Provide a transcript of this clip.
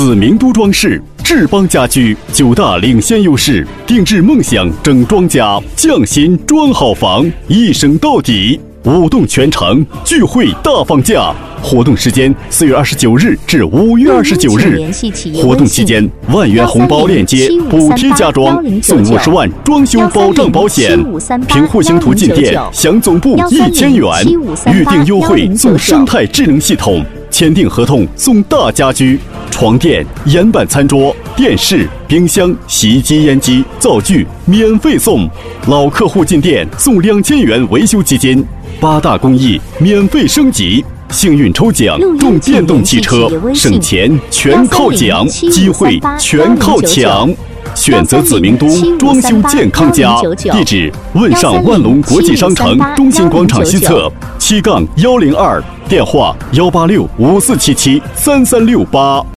紫明都装饰，志邦家居9大领先优势，定制梦想整装家，匠心装好房，一省到底。舞动全城，聚会大放价。活动时间4月29日至5月29日。活动期间，10000元红包链接补贴家装，送50万装修保障保险。凭户型图进店享总部1000元，预订优惠送生态智能系统，签订合同送大家居、床垫、岩板餐桌、电视、冰箱、洗衣机、烟机、灶具免费送。老客户进店送2000元维修基金。8大公益免费升级，幸运抽奖中电动汽车，省钱全靠奖，机会全靠抢。选择紫明都装修健康家，地址问上万隆国际商城中心广场西侧7-102，电话18654773368。